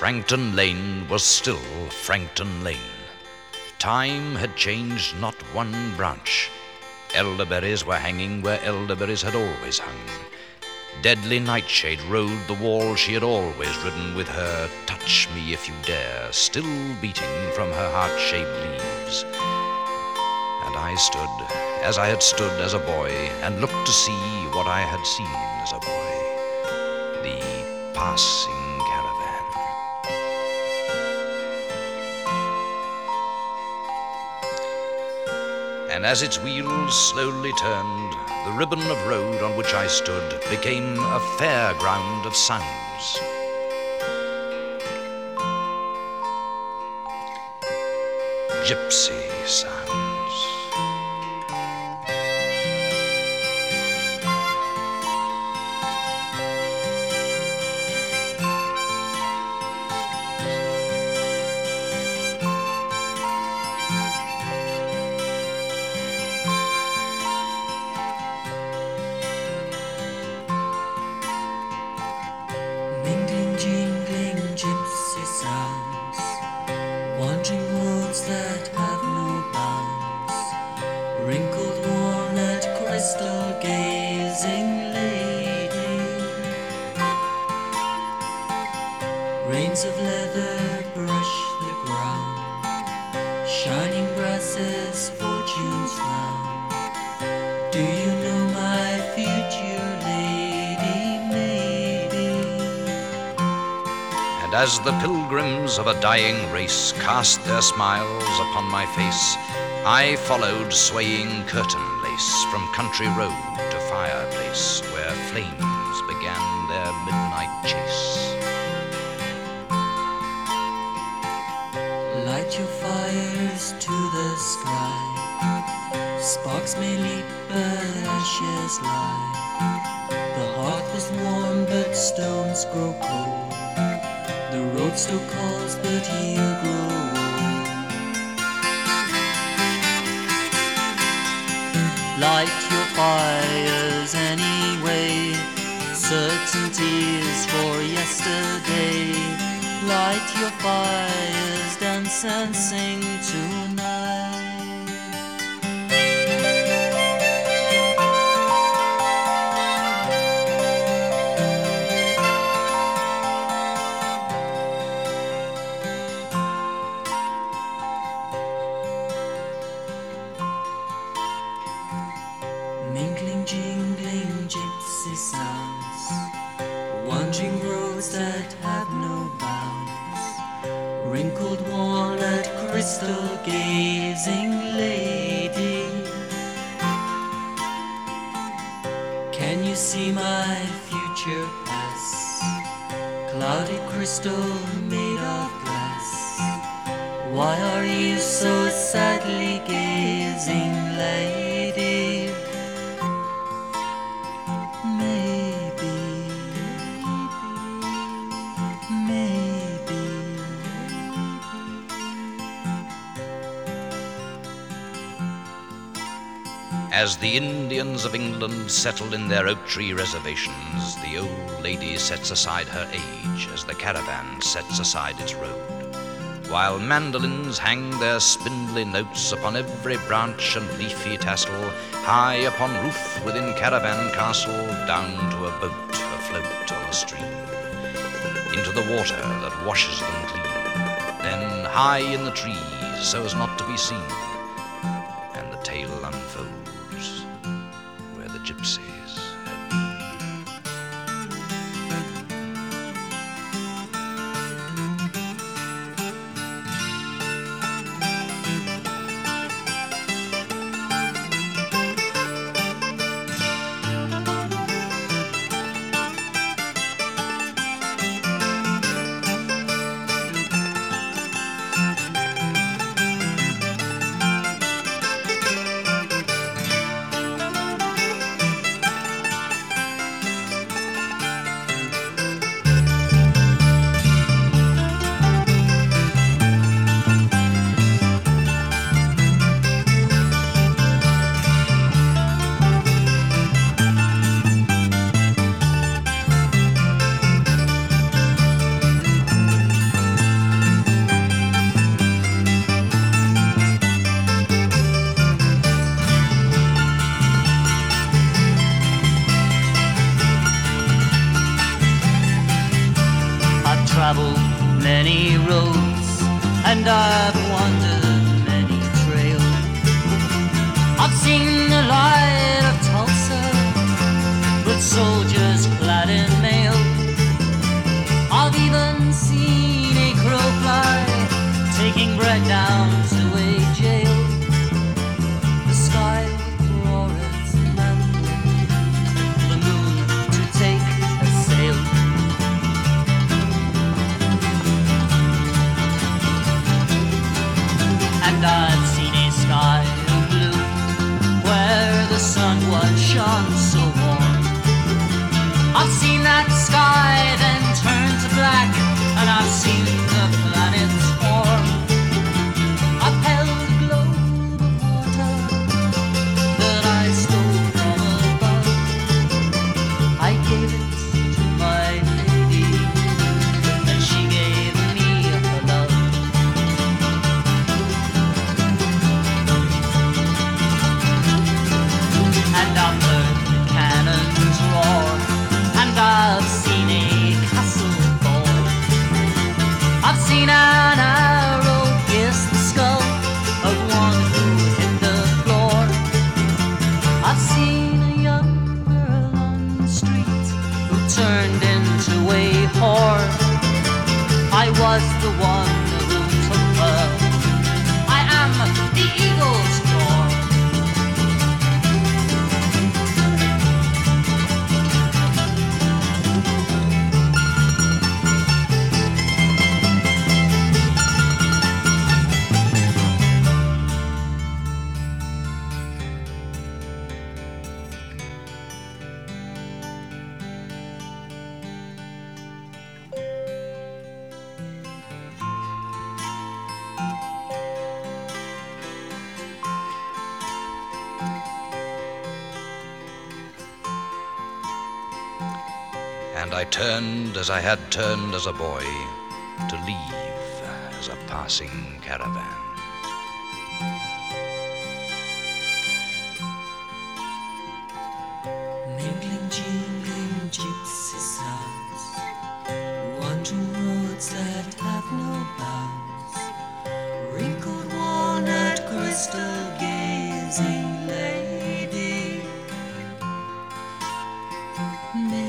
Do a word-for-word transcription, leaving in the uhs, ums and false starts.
Frankton Lane was still Frankton Lane. Time had changed not one branch. Elderberries were hanging where elderberries had always hung. Deadly Nightshade rode the wall she had always ridden with her "Touch me if you dare" still beating from her heart-shaped leaves. And I stood as I had stood as a boy and looked to see what I had seen as a boy, the passing caravan. And as its wheels slowly turned, the ribbon of road on which I stood became a fairground of sounds. Gypsy sounds. Mingling, jingling, gypsy sounds, wandering roads that have no bounds, wrinkled walnut, crystal gazing lady, reins of leather brush the ground, shining brasses, fortune's found. Do you know my future lady, maybe? And as the pilgrims of a dying race cast their smiles upon my face, I followed swaying curtain lace from country road to fireplace, where flames began their midnight chase. Light your fires to the sky. Sparks may leap, but ashes lie. The hearth was warm, but stones grow cold. The road still calls, but you grow old. Light your fires anyway. Certainty is for yesterday. Light your fires, dance and sing tonight. Mingling, jingling, gypsy sounds, wandering roads that have no bounds, wrinkled walnut, crystal gazing lady. Can you see my future pass? Clouded crystal made of glass. Why are you so sadly gazing, lady? Maybe, maybe. As the Indians of England settle in their oak tree reservations, the old lady sets aside her age as the caravan sets aside its road, while mandolins hang their spindly notes upon every branch and leafy tassel, high upon roof within caravan castle, down to a boat afloat on the stream, into the water that washes them clean, then high in the trees so as not to be seen, and the tale unfolds where the gypsies have been. traveled many roads, and I've wandered many trails. I've seen the light of Tulsa with soldiers clad in mail. I've even seen a crow fly taking bread down to a jail. The sky roars manly, the moon to take a sail. And I've seen a sky of blue where the sun was shone so warm. I've seen that sky then turn to black, and I've seen the planets form. I've held a globe of water that I stole from above. I gave it to my lady, and she gave me her love. And I've heard the cannons roar, and I've seen a castle fall. I've seen an arrow pierce the skull of one who hit the floor. I've seen a young girl on the street who turned into a whore. I was the one who took her. I am the eagle's roar. And I turned as I had turned as a boy, to leave as a passing caravan. Mingling, jingling gypsy sounds, wandering roads that have no bounds, wrinkled walnut crystal gazing lady.